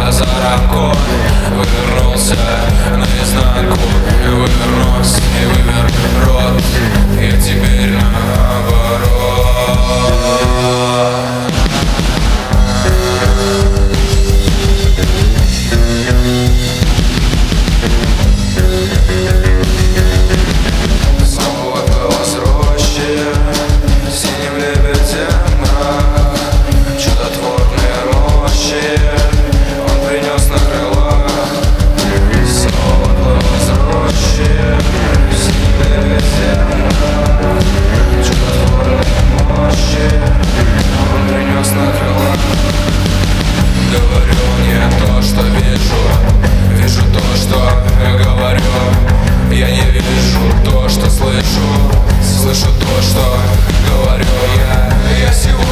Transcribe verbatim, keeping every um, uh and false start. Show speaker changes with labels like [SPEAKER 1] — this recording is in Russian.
[SPEAKER 1] я за рамкой вывернулся наизнанку, вывернулся и вывер рот. Я теперь наоборот. Снова голос рощи, синим лебедем мрак, чудотворные мощи он принес на крылах. Снова голос рощи, синим лебедем мрак, чудотворные мощи он принес на крылах. Говорю не то, что вижу, вижу то, что говорю. Я не вижу то, что слышу, слышу то, что говорю я. Я сегодня